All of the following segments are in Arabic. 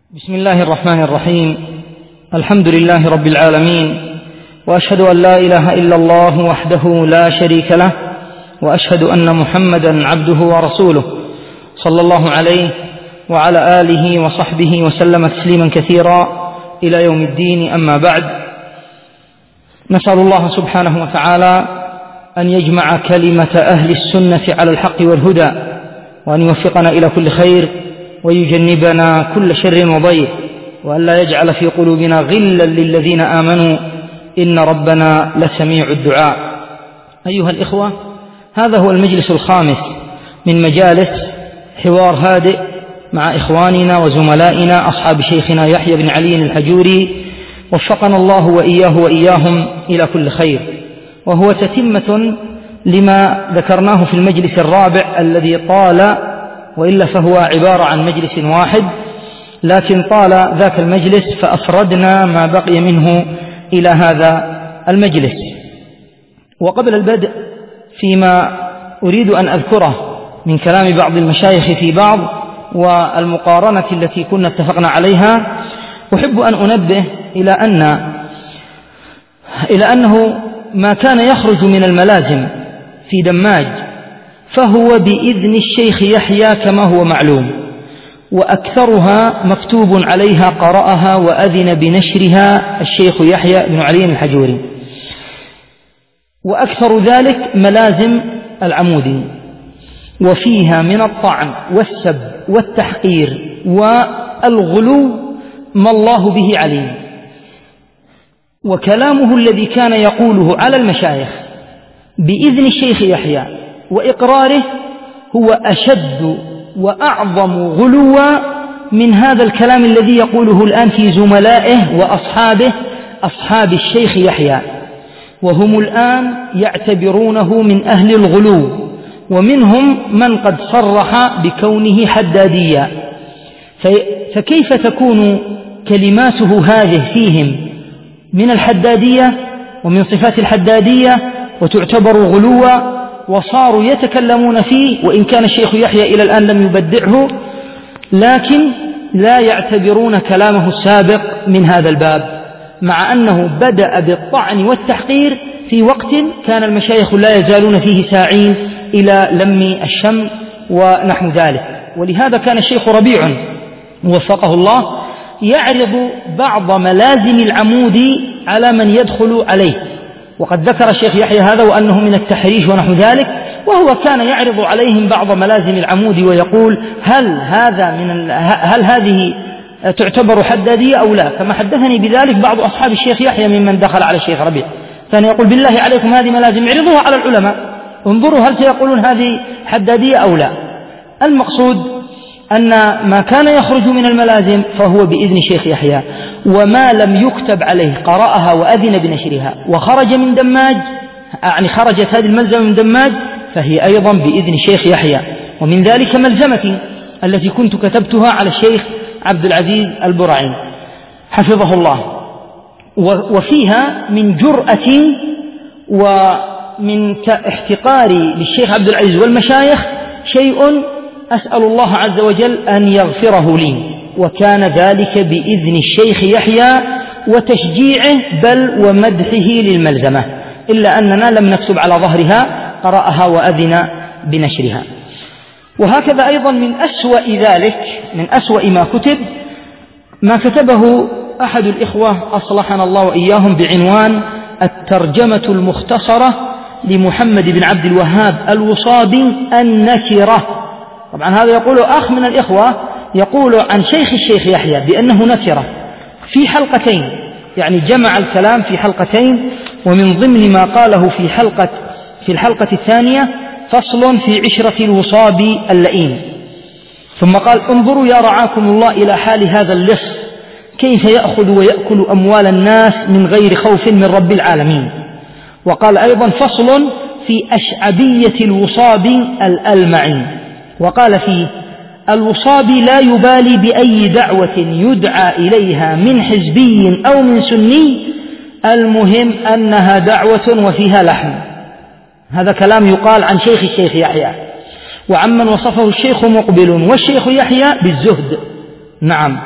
بسم الله الرحمن الرحيم. الحمد لله رب العالمين، وأشهد أن لا إله إلا الله وحده لا شريك له، وأشهد أن محمدا عبده ورسوله صلى الله عليه وعلى آله وصحبه وسلم تسليما كثيرا إلى يوم الدين. أما بعد، نسأل الله سبحانه وتعالى أن يجمع كلمة أهل السنة على الحق والهدى، وأن يوفقنا إلى كل خير، ويجنبنا كل شر وضيق، وأن لا يجعل في قلوبنا غلا للذين آمنوا إن ربنا لسميع الدعاء. أيها الإخوة، هذا هو المجلس الخامس من مجالس حوار هادئ مع إخواننا وزملائنا أصحاب شيخنا يحيى بن علي الحجوري، وفقنا الله وإياه وإياهم إلى كل خير، وهو تتمة لما ذكرناه في المجلس الرابع الذي طال، وإلا فهو عبارة عن مجلس واحد، لكن طال ذاك المجلس فأفردنا ما بقي منه إلى هذا المجلس. وقبل البدء فيما أريد أن أذكره من كلام بعض المشايخ في بعض والمقارنة التي كنا اتفقنا عليها، أحب أن أنبه إلى أنه ما كان يخرج من الملازم في دماج فهو بإذن الشيخ يحيى كما هو معلوم، وأكثرها مكتوب عليها قرأها وأذن بنشرها الشيخ يحيى بن علي الحجوري، وأكثر ذلك ملازم العمودي، وفيها من الطعن والسب والتحقير والغلو ما الله به عليم. وكلامه الذي كان يقوله على المشايخ بإذن الشيخ يحيى وإقراره هو أشد وأعظم غلوا من هذا الكلام الذي يقوله الآن في زملائه وأصحابه أصحاب الشيخ يحيى، وهم الآن يعتبرونه من أهل الغلو، ومنهم من قد صرح بكونه حداديا. فكيف تكون كلماته هذه فيهم من الحدادية ومن صفات الحدادية وتعتبر غلوا، وصاروا يتكلمون فيه، وإن كان الشيخ يحيى إلى الآن لم يبدعه، لكن لا يعتبرون كلامه السابق من هذا الباب، مع أنه بدأ بالطعن والتحقير في وقت كان المشايخ لا يزالون فيه ساعين إلى لم الشمل ونحو ذلك. ولهذا كان الشيخ ربيع وفقه الله يعرض بعض ملازم العمود على من يدخل عليه، وقد ذكر الشيخ يحيى هذا وأنه من التحريش ونحو ذلك، وهو كان يعرض عليهم بعض ملازم العمود ويقول هل هذه تعتبر حدادية أو لا، كما حدثني بذلك بعض أصحاب الشيخ يحيى ممن دخل على الشيخ ربيع، كان يقول بالله عليكم هذه ملازم اعرضوها على العلماء، انظروا هل سيقولون هذه حدادية أو لا. المقصود أن ما كان يخرج من الملازم فهو بإذن الشيخ يحيى، وما لم يكتب عليه قرأها وأذن بنشرها وخرج من دماج، يعني خرجت هذه الملزمة من دماج، فهي أيضا بإذن الشيخ يحيى. ومن ذلك ملزمتي التي كنت كتبتها على الشيخ عبد العزيز البرعي حفظه الله، وفيها من جرأة ومن احتقاري للشيخ عبد العزيز والمشايخ شيء أسأل الله عز وجل أن يغفره لي، وكان ذلك بإذن الشيخ يحيى وتشجيعه بل ومدحه للملزمة، إلا أننا لم نكتب على ظهرها قرأها وأذن بنشرها. وهكذا أيضا من أسوأ ما كتب ما كتبه أحد الإخوة أصلحنا الله وإياهم بعنوان الترجمة المختصرة لمحمد بن عبد الوهاب الوصابي النكرة. طبعا هذا يقول أخ من الإخوة يقول عن الشيخ يحيى بأنه نكرة في حلقتين، يعني جمع الكلام في حلقتين، ومن ضمن ما قاله في الحلقة الثانية فصل في عشرة الوصابي اللئيم، ثم قال انظروا يا رعاكم الله إلى حال هذا اللص كيف يأخذ ويأكل أموال الناس من غير خوف من رب العالمين. وقال أيضا فصل في أشعبية الوصابي الألمعي، وقال فيه الوصابي لا يبالي بأي دعوة يدعى إليها من حزبي أو من سني، المهم أنها دعوة وفيها لحم. هذا كلام يقال عن الشيخ يحيى، وعمن وصفه الشيخ مقبل والشيخ يحيى بالزهد. نعم،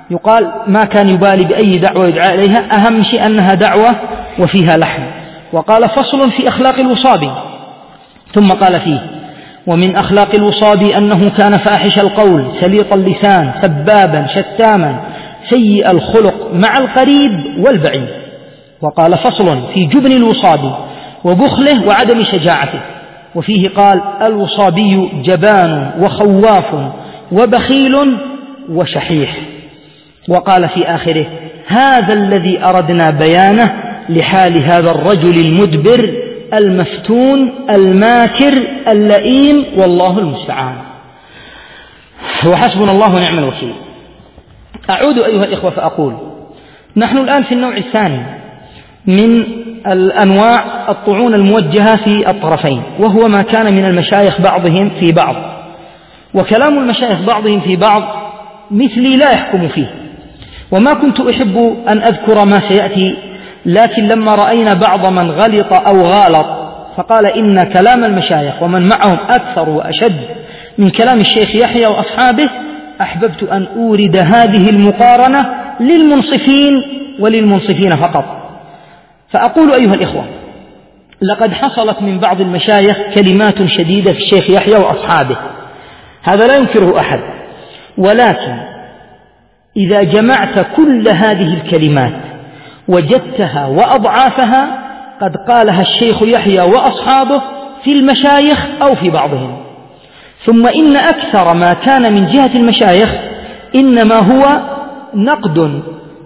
يقال ما كان يبالي بأي دعوة يدعى إليها، أهم شيء أنها دعوة وفيها لحن. وقال فصل في أخلاق الوصابي، ثم قال فيه: ومن أخلاق الوصابي أنه كان فاحش القول سليط اللسان سبابا شتاما سيء الخلق مع القريب والبعيد. وقال فصل في جبن الوصابي وبخله وعدم شجاعته، وفيه قال: الوصابي جبان وخواف وبخيل وشحيح. وقال في آخره: هذا الذي أردنا بيانه لحال هذا الرجل المدبر المفتون الماكر اللئيم، والله المستعان. وحسبنا الله ونعم الوكيل. أعود أيها الإخوة فأقول: نحن الآن في النوع الثاني من الأنواع الطعون الموجهة في الطرفين، وهو ما كان من المشايخ بعضهم في بعض، وكلام المشايخ بعضهم في بعض مثلي لا يحكم فيه، وما كنت أحب أن أذكر ما سيأتي، لكن لما رأينا بعض من غلط أو غالط فقال إن كلام المشايخ ومن معهم أكثر وأشد من كلام الشيخ يحيى وأصحابه، أحببت أن أورد هذه المقارنة للمنصفين وللمنصفين فقط. فأقول أيها الإخوة: لقد حصلت من بعض المشايخ كلمات شديدة في الشيخ يحيى وأصحابه، هذا لا ينكره أحد، ولكن إذا جمعت كل هذه الكلمات وجدتها وأضعافها قد قالها الشيخ يحيى وأصحابه في المشايخ أو في بعضهم. ثم إن أكثر ما كان من جهة المشايخ إنما هو نقد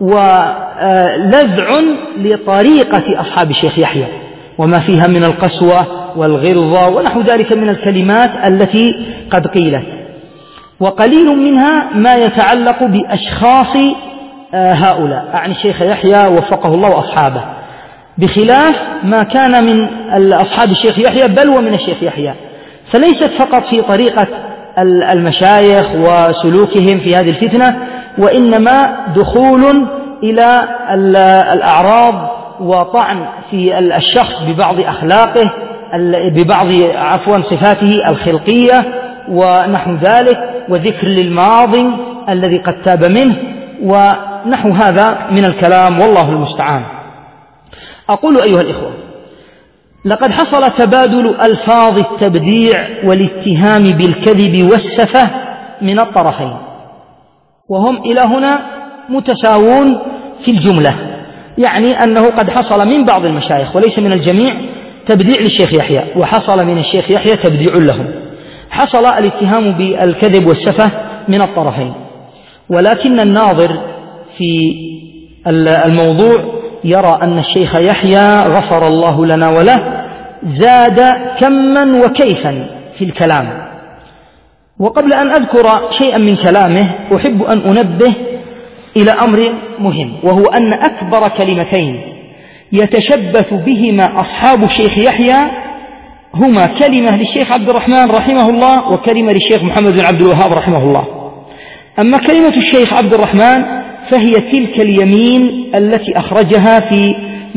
ولذع لطريقة أصحاب الشيخ يحيى وما فيها من القسوة والغلظة ونحو ذلك من الكلمات التي قد قيلت، وقليل منها ما يتعلق بأشخاص هؤلاء، أعني الشيخ يحيى وفقه الله وأصحابه، بخلاف ما كان من أصحاب الشيخ يحيى بل ومن الشيخ يحيى. فليست فقط في طريقة المشايخ وسلوكهم في هذه الفتنة، وإنما دخول إلى الأعراض وطعن في الشخص ببعض أخلاقه، ببعض صفاته الخلقية ونحو ذلك، وذكر للماضي الذي قد تاب منه ونحو هذا من الكلام، والله المستعان. أقول أيها الإخوة: لقد حصل تبادل ألفاظ التبديع والاتهام بالكذب والسفة من الطرفين، وهم إلى هنا متساوون في الجملة، يعني أنه قد حصل من بعض المشايخ وليس من الجميع تبديع للشيخ يحيى، وحصل من الشيخ يحيى تبديع لهم، حصل الاتهام بالكذب والسفة من الطرفين. ولكن الناظر في الموضوع يرى أن الشيخ يحيى غفر الله لنا وله زاد كما وكيفا في الكلام. وقبل أن أذكر شيئا من كلامه أحب أن أنبه إلى أمر مهم، وهو أن أكبر كلمتين يتشبث بهما أصحاب الشيخ يحيى هما كلمة للشيخ عبد الرحمن رحمه الله وكلمة للشيخ محمد بن عبد الوهاب رحمه الله. أما كلمة الشيخ عبد الرحمن فهي تلك اليمين التي أخرجها في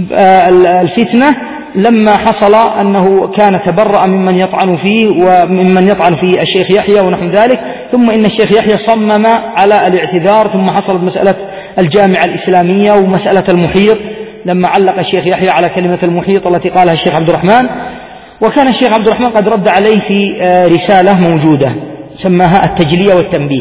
الفتنة لما حصل أنه كان تبرأ ممن يطعن فيه وممن يطعن في الشيخ يحيى ونحو ذلك، ثم إن الشيخ يحيى صمم على الاعتذار، ثم حصلت مسألة الجامعة الإسلامية ومسألة المحيط لما علق الشيخ يحيى على كلمة المحيط التي قالها الشيخ عبد الرحمن، وكان الشيخ عبد الرحمن قد رد عليه في رسالة موجودة سماها التجلية والتنبيه.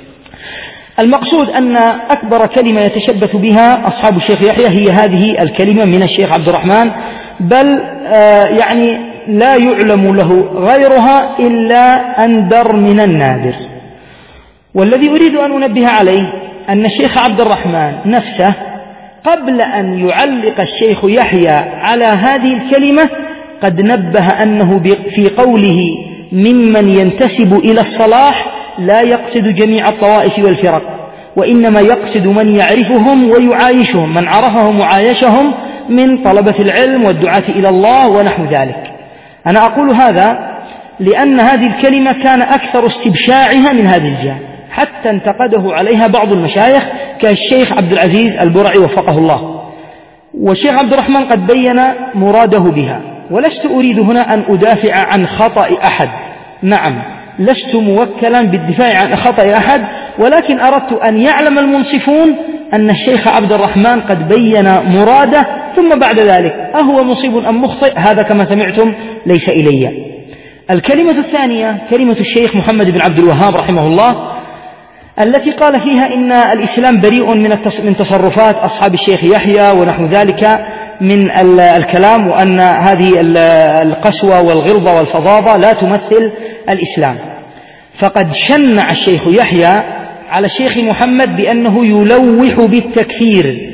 المقصود أن أكبر كلمة يتشبث بها أصحاب الشيخ يحيى هي هذه الكلمة من الشيخ عبد الرحمن، بل يعني لا يعلم له غيرها إلا أندر من النادر. والذي أريد أن أنبه عليه أن الشيخ عبد الرحمن نفسه قبل أن يعلق الشيخ يحيى على هذه الكلمة قد نبه أنه في قوله ممن ينتسب إلى الصلاح لا يقصد جميع الطوائف والفرق، وإنما يقصد من يعرفهم ويعايشهم، من عرفهم وعايشهم من طلبة العلم والدعاة إلى الله ونحو ذلك. أنا أقول هذا لأن هذه الكلمة كان أكثر استبشاعها من هذه الجهة، حتى انتقده عليها بعض المشايخ كالشيخ عبد العزيز البرعي وفقه الله، والشيخ عبد الرحمن قد بين مراده بها. ولست أريد هنا أن أدافع عن خطأ أحد، نعم لست موكلا بالدفاع عن خطأ أحد، ولكن أردت أن يعلم المنصفون أن الشيخ عبد الرحمن قد بين مراده، ثم بعد ذلك أهو مصيب أم مخطئ هذا كما سمعتم ليس إلي. الكلمة الثانية كلمة الشيخ محمد بن عبد الوهاب رحمه الله، التي قال فيها إن الإسلام بريء من تصرفات أصحاب الشيخ يحيى ونحو ذلك من الكلام، وأن هذه القسوة والغلظة والفظاظة لا تمثل الإسلام. فقد شنع الشيخ يحيى على الشيخ محمد بأنه يلوح بالتكفير،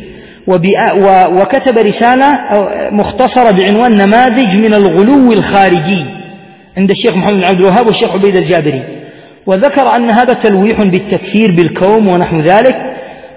وكتب رسالة مختصرة بعنوان نماذج من الغلو الخارجي عند الشيخ محمد بن عبد الوهاب والشيخ عبيد الجابري، وذكر أن هذا تلويح بالتكفير بالكوم ونحو ذلك.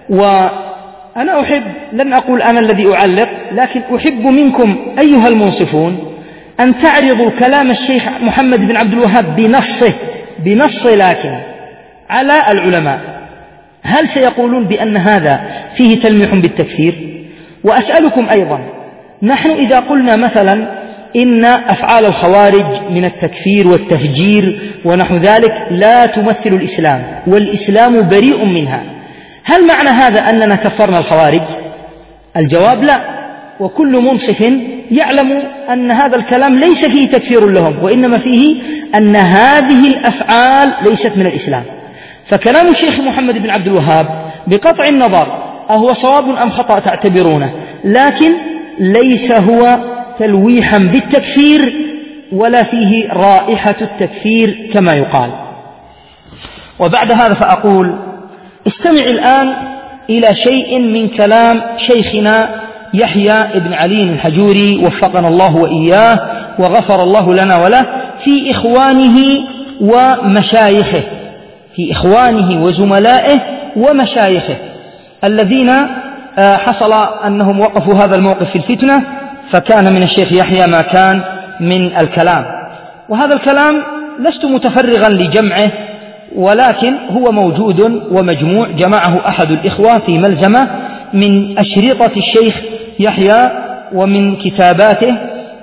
وأنا أحب، لن أقول أنا الذي أعلق، لكن أحب منكم أيها المنصفون أن تعرضوا كلام الشيخ محمد بن عبد الوهاب بنصه لكن على العلماء، هل سيقولون بأن هذا فيه تلميح بالتكفير؟ وأسألكم أيضا، نحن إذا قلنا مثلا إن أفعال الخوارج من التكفير والتفجير ونحو ذلك لا تمثل الإسلام والإسلام بريء منها، هل معنى هذا أننا كفرنا الخوارج؟ الجواب لا، وكل منصف يعلم أن هذا الكلام ليس فيه تكفير لهم، وإنما فيه أن هذه الأفعال ليست من الإسلام. فكلام الشيخ محمد بن عبد الوهاب بقطع النظر أهو صواب أم خطأ تعتبرونه، لكن ليس هو تلويحا بالتكفير ولا فيه رائحة التكفير كما يقال. وبعد هذا فأقول استمع الآن إلى شيء من كلام شيخنا يحيى بن علي الحجوري وفقنا الله وإياه وغفر الله لنا وله في إخوانه ومشايخه، في إخوانه وزملائه ومشايخه الذين حصل أنهم وقفوا هذا الموقف في الفتنة، فكان من الشيخ يحيى ما كان من الكلام. وهذا الكلام لست متفرغا لجمعه، ولكن هو موجود ومجموع، جمعه أحد الإخوة في ملزمة من أشرطة الشيخ يحيى ومن كتاباته،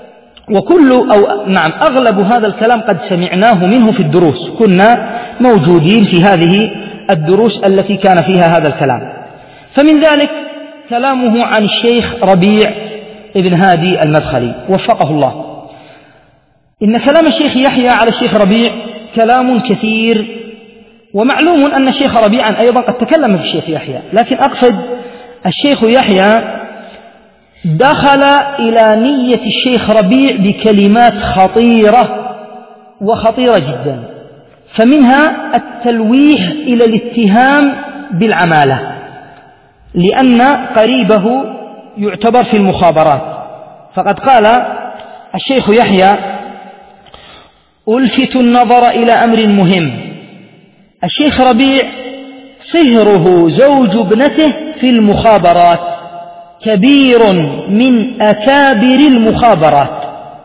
أغلب هذا الكلام قد سمعناه منه في الدروس، كنا موجودين في هذه الدروس التي كان فيها هذا الكلام. فمن ذلك كلامه عن الشيخ ربيع ابن هادي المدخلي وفقه الله. إن كلام الشيخ يحيى على الشيخ ربيع كلام كثير، ومعلوم أن الشيخ ربيعا أيضا قد تكلم في الشيخ يحيى، لكن أقصد الشيخ يحيى دخل إلى نية الشيخ ربيع بكلمات خطيرة وخطيرة جدا، فمنها التلويح إلى الاتهام بالعمالة، لأن قريبه يعتبر في المخابرات. فقد قال الشيخ يحيى: ألفت النظر إلى أمر مهم، الشيخ ربيع صهره زوج ابنته في المخابرات، كبير من أكابر المخابرات،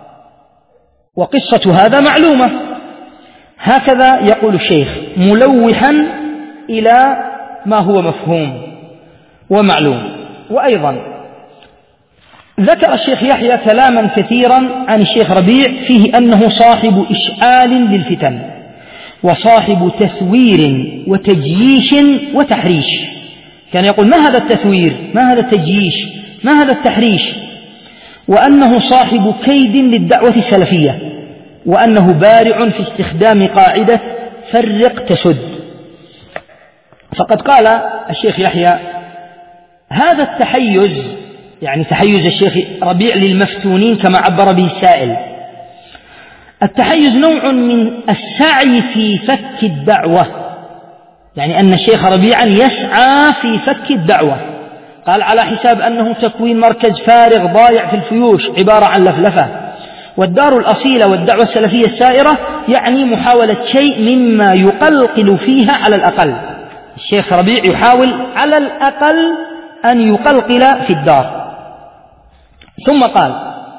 وقصة هذا معلومة. هكذا يقول الشيخ ملوحا إلى ما هو مفهوم ومعلوم. وأيضا ذكر الشيخ يحيى كلاما كثيرا عن الشيخ ربيع فيه أنه صاحب إشعال للفتن، وصاحب تثوير وتجييش وتحريش. كان يقول: ما هذا التثوير؟ ما هذا التجييش؟ ما هذا التحريش؟ وأنه صاحب كيد للدعوة السلفية، وأنه بارع في استخدام قاعدة فرق تسد. فقد قال الشيخ يحيى: هذا التحيز، يعني تحيز الشيخ ربيع للمفتونين كما عبر به السائل، التحيز نوع من السعي في فك الدعوة، يعني أن الشيخ ربيعا يسعى في فك الدعوة، قال على حساب أنه تكوين مركز فارغ ضايع في الفيوش عبارة عن لفلفة، والدار الأصيلة والدعوة السلفية السائرة يعني محاولة شيء مما يقلقل فيها على الأقل. الشيخ ربيع يحاول على الأقل أن يقلقل في الدار. ثم قال: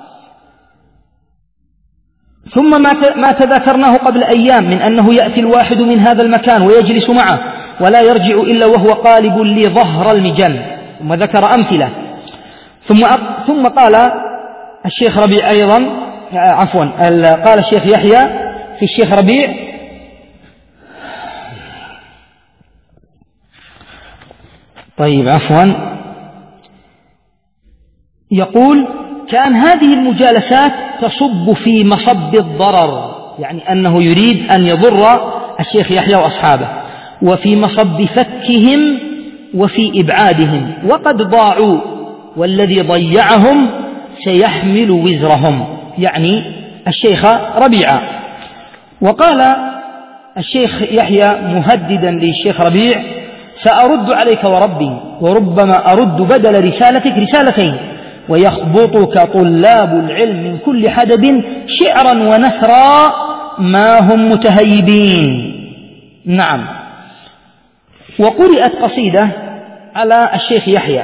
ثم ما تذكرناه قبل أيام من أنه يأتي الواحد من هذا المكان ويجلس معه ولا يرجع إلا وهو قالب لظهر المجن، ثم ذكر أمثلة. ثم قال الشيخ ربيع أيضا، قال الشيخ يحيى في الشيخ ربيع: طيب عفوا. يقول: كان هذه المجالسات تصب في مصب الضرر، يعني أنه يريد أن يضر الشيخ يحيى وأصحابه، وفي مصب فكهم وفي إبعادهم، وقد ضاعوا والذي ضيعهم سيحمل وزرهم، يعني الشيخ ربيعة. وقال الشيخ يحيى مهددا للشيخ ربيع: سأرد عليك وربي، وربما أرد بدل رسالتك رسالتين، ويخبطك طلاب العلم من كل حدب شعرا ونثرا ما هم متهيبين. نعم. وقرأت قصيدة على الشيخ يحيى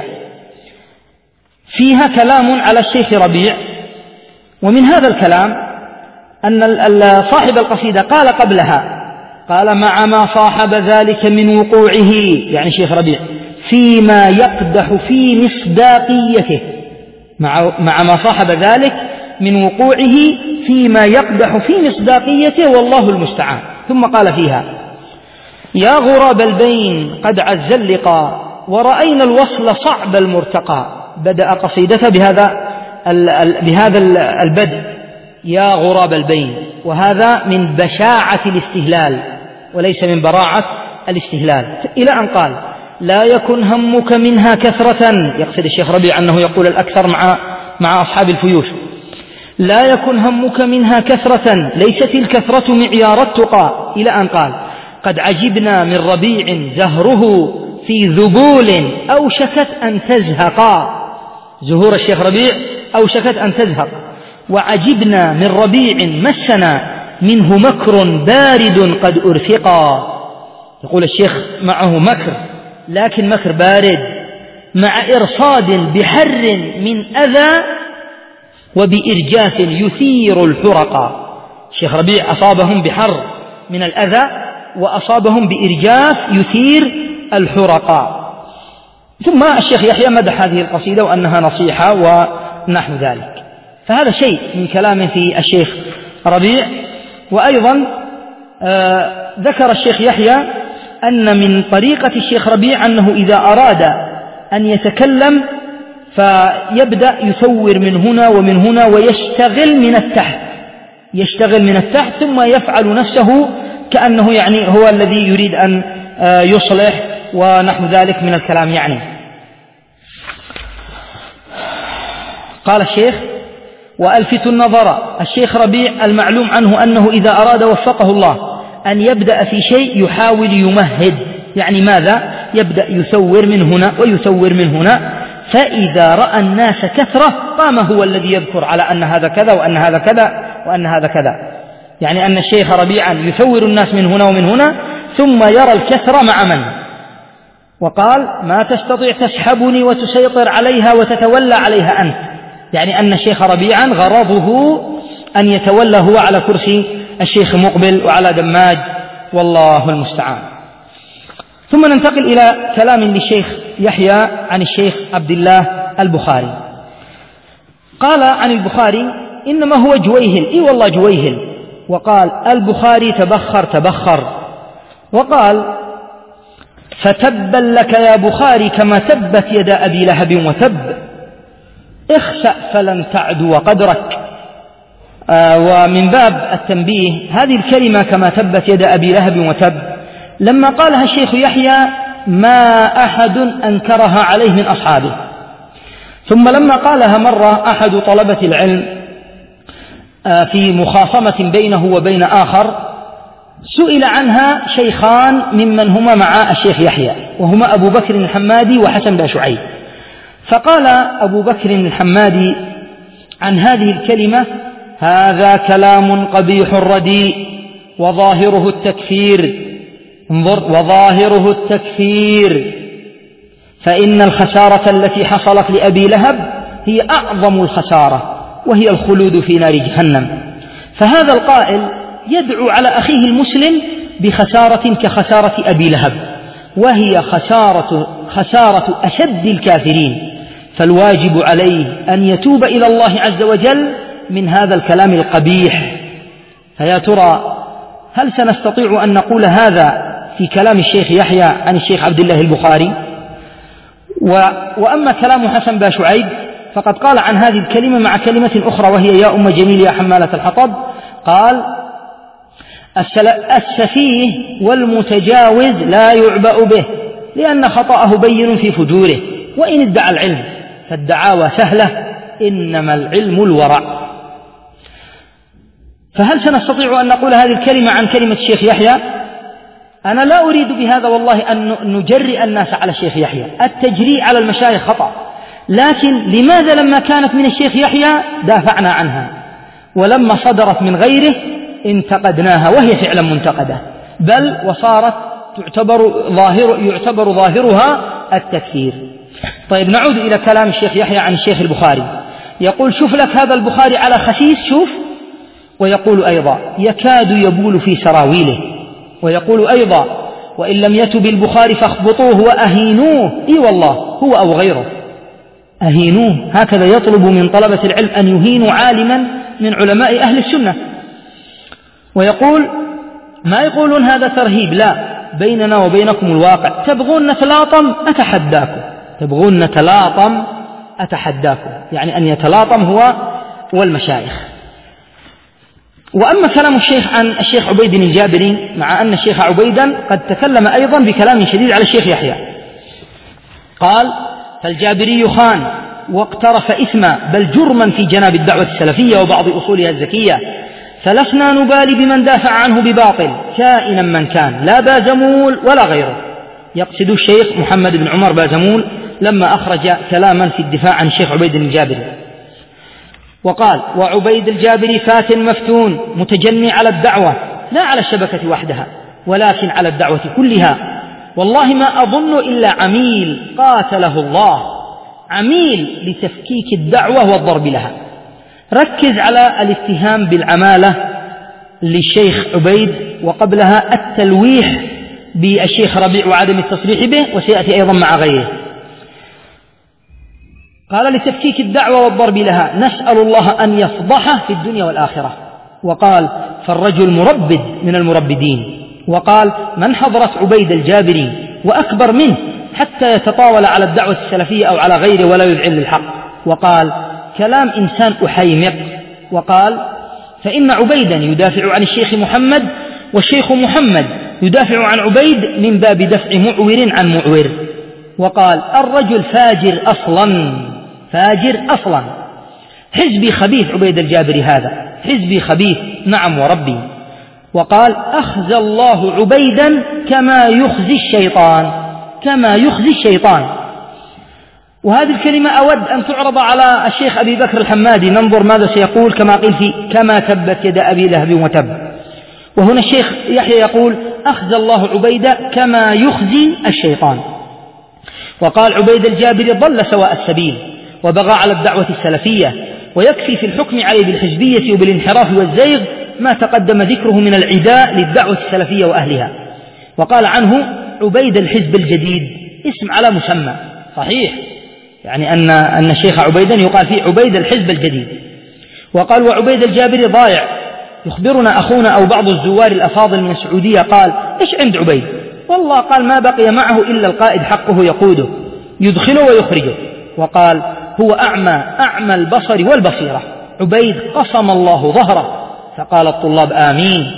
فيها كلام على الشيخ ربيع، ومن هذا الكلام أن صاحب القصيدة قال قبلها، قال: مع ما صاحب ذلك من وقوعه، يعني الشيخ ربيع، فيما يقدح في مصداقيته، مع ما صاحب ذلك من وقوعه فيما يقدح في مصداقيته، والله المستعان. ثم قال فيها: يا غراب البين قد عز اللقاء، ورأينا الوصل صعب المرتقى. بدأ قصيدته بهذا البدء: يا غراب البين، وهذا من بشاعة الاستهلال وليس من براعة الاستهلال، إلى أن قال: لا يكن همك منها كثرة، يقصد الشيخ ربيع أنه يقول الأكثر مع أصحاب الفيوش: لا يكن همك منها كثرة، ليست الكثرة معيار التقى، إلى أن قال: قد عجبنا من ربيع زهره في ذبول أوشكت أن تزهقا. زهور الشيخ ربيع أوشكت أن تزهق. وعجبنا من ربيع مسنا منه مكر بارد قد أرفقا. يقول الشيخ معه مكر، لكن مكر بارد، مع إرصاد بحر من أذى وبإرجاف يثير الحرقا. الشيخ ربيع أصابهم بحر من الأذى، وأصابهم بإرجاف يثير الحرقا. ثم الشيخ يحيى مدح هذه القصيدة وأنها نصيحة ونحو ذلك. فهذا شيء من كلام في الشيخ ربيع. وأيضا ذكر الشيخ يحيى أن من طريقة الشيخ ربيع أنه إذا أراد أن يتكلم فيبدأ يثور من هنا ومن هنا، ويشتغل من التحت، ثم يفعل نفسه كأنه يعني هو الذي يريد أن يصلح ونحو ذلك من الكلام. يعني قال الشيخ: وألفت النظر الشيخ ربيع المعلوم عنه أنه إذا أراد وفقه الله أن يبدأ في شيء يحاول يمهد، يعني ماذا؟ يبدأ يثور من هنا ويثور من هنا، فإذا رأى الناس كثرة قام هو الذي يذكر على أن هذا كذا وأن هذا كذا وأن هذا كذا، يعني أن الشيخ ربيعا يثور الناس من هنا ومن هنا، ثم يرى الكثرة مع من؟ وقال: ما تستطيع تسحبني وتسيطر عليها وتتولى عليها أنت، يعني أن الشيخ ربيعا غرضه أن يتولى هو على كرسي الشيخ مقبل وعلى دماج، والله المستعان. ثم ننتقل إلى كلام للشيخ يحيى عن الشيخ عبد الله البخاري. قال عن البخاري: إنما هو جويهل، إي والله جويهل. وقال: البخاري تبخر. وقال: فتبا لك يا بخاري كما تبت يد أبي لهب وتب، اخسأ فلن تعدو قدرك. ومن باب التنبيه هذه الكلمة كما تبت يد أبي لهب وتب لما قالها الشيخ يحيى ما أحد أنكرها عليه من أصحابه، ثم لما قالها مرة أحد طلبة العلم في مخاصمة بينه وبين آخر، سئل عنها شيخان ممن هما مع الشيخ يحيى، وهما أبو بكر الحمادي وحسن بن شعيب. فقال أبو بكر الحمادي عن هذه الكلمة: هذا كلام قبيح رديء وظاهره التكفير. انظر: وظاهره التكفير، فإن الخسارة التي حصلت لأبي لهب هي أعظم الخسارة، وهي الخلود في نار جهنم. فهذا القائل يدعو على أخيه المسلم بخسارة كخسارة أبي لهب، وهي خسارة أشد الكافرين، فالواجب عليه أن يتوب إلى الله عز وجل من هذا الكلام القبيح. فيا ترى هل سنستطيع أن نقول هذا في كلام الشيخ يحيى عن الشيخ عبد الله البخاري؟ وأما كلام حسن با شعيب فقد قال عن هذه الكلمة مع كلمة أخرى وهي يا أم جميل يا حمالة الحطب، قال السفيه والمتجاوز لا يعبأ به لأن خطأه بين في فجوره، وإن ادعى العلم فالدعاوى سهلة، إنما العلم الورع. فهل سنستطيع أن نقول هذه الكلمة عن كلمة الشيخ يحيى؟ أنا لا أريد بهذا والله أن نجرئ الناس على الشيخ يحيى، التجريء على المشايخ خطأ، لكن لماذا لما كانت من الشيخ يحيى دافعنا عنها، ولما صدرت من غيره انتقدناها وهي فعلا منتقدة، بل وصارت يعتبر ظاهرها التكفير. طيب نعود إلى كلام الشيخ يحيى عن الشيخ البخاري، يقول شوف لك هذا البخاري على خسيس، شوف، ويقول أيضا يكاد يبول في سراويله، ويقول أيضا وإن لم يتب البخاري فاخبطوه وأهينوه، إي والله هو أو غيره أهينوه، هكذا يطلب من طلبة العلم أن يهينوا عالما من علماء أهل السنة. ويقول ما يقولون هذا ترهيب، لا، بيننا وبينكم الواقع، تبغون نتلاطم أتحداكم، تبغون نتلاطم أتحداكم، يعني أن يتلاطم هو والمشايخ. وأما كلام الشيخ عن الشيخ عبيد الجابري، مع أن الشيخ عبيدا قد تكلم أيضا بكلام شديد على الشيخ يحيى، قال فالجابري خان واقترف إثما بل جرما في جناب الدعوة السلفية وبعض أصولها الزكية، فلسنا نبالي بمن دافع عنه بباطل كائنا من كان، لا بازمول ولا غيره. يقصد الشيخ محمد بن عمر بازمول لما أخرج كلاما في الدفاع عن الشيخ عبيد الجابري، وقال وعبيد الجابري فات مفتون متجني على الدعوة، لا على الشبكة وحدها ولكن على الدعوة كلها، والله ما أظن إلا عميل قاتله الله، عميل لتفكيك الدعوة والضرب لها. ركز على الاتهام بالعمالة للشيخ عبيد، وقبلها التلويح بالشيخ ربيع وعدم التصريح به، وسيأتي أيضا مع غيره. قال لتفكيك الدعوة والضرب لها، نسأل الله أن يفضحه في الدنيا والآخرة. وقال فالرجل مربد من المربدين. وقال من حضرت عبيد الجابري وأكبر منه حتى يتطاول على الدعوة السلفية أو على غيره ولا يذعن للحق. وقال كلام إنسان أحيمق. وقال فإن عبيدا يدافع عن الشيخ محمد، والشيخ محمد يدافع عن عبيد من باب دفع معور عن معور. وقال الرجل فاجر أصلا، فاجر أصلا، حزبي خبيث عبيد الجابري هذا، حزبي خبيث، نعم وربي. وقال أخزى الله عبيدا كما يخزي الشيطان، كما يخزي الشيطان. وهذه الكلمة أود أن تعرض على الشيخ أبي بكر الحمادي، ننظر ماذا سيقول، كما قيل في كما تبت يد أبي لهب وتب. وهنا الشيخ يحيى يقول أخزى الله عبيدا كما يخزي الشيطان. وقال عبيد الجابري ضل سواء السبيل وبغى على الدعوة السلفية، ويكفي في الحكم عليه بالحزبية وبالانحراف والزيغ ما تقدم ذكره من العداء للدعوة السلفية وأهلها. وقال عنه عبيد الحزب الجديد، اسم على مسمى، صحيح، يعني أن الشيخ عبيدا يقال فيه عبيد الحزب الجديد. وقال وعبيد الجابري ضايع. يخبرنا أخونا أو بعض الزوار الأفاضل من السعودية قال إيش عند عبيد؟ والله قال ما بقي معه إلا القائد حقه يقوده يدخله ويخرجه. وقال هو أعمى البصر والبصيرة، عبيد قسم الله ظهره. فقال الطلاب آمين.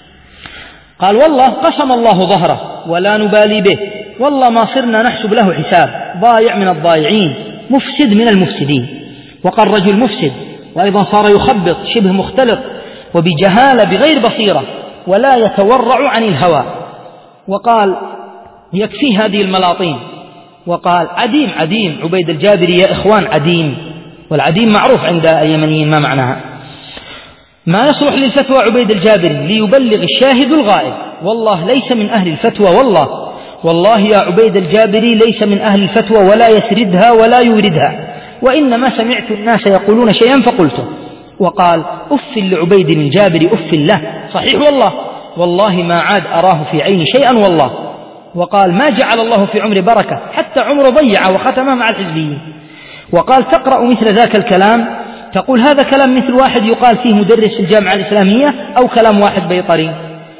قال والله قسم الله ظهره ولا نبالي به، والله ما صرنا نحسب له حساب، ضايع من الضايعين، مفسد من المفسدين. وقال رجل مفسد، وأيضا صار يخبط شبه مختلط وبجهالة بغير بصيرة ولا يتورع عن الهوى. وقال يكفي هذه الملاطين. وقال عديم عبيد الجابري يا إخوان، عديم، والعديم معروف عند اليمنيين ما معناها. ما يصلح للفتوى عبيد الجابري ليبلغ الشاهد الغائب، والله ليس من أهل الفتوى، والله يا عبيد الجابري ليس من أهل الفتوى ولا يسردها ولا يوردها، وإنما سمعت الناس يقولون شيئا فقلته. وقال أف لعبيد الجابري، أف له، صحيح والله ما عاد أراه في عيني شيئا والله. وقال ما جعل الله في عمر بركة، حتى عمره ضيع وختمه مع الحزبيين. وقال تقرأ مثل ذاك الكلام تقول هذا كلام مثل واحد يقال فيه مدرس في الجامعة الإسلامية أو كلام واحد بيطري.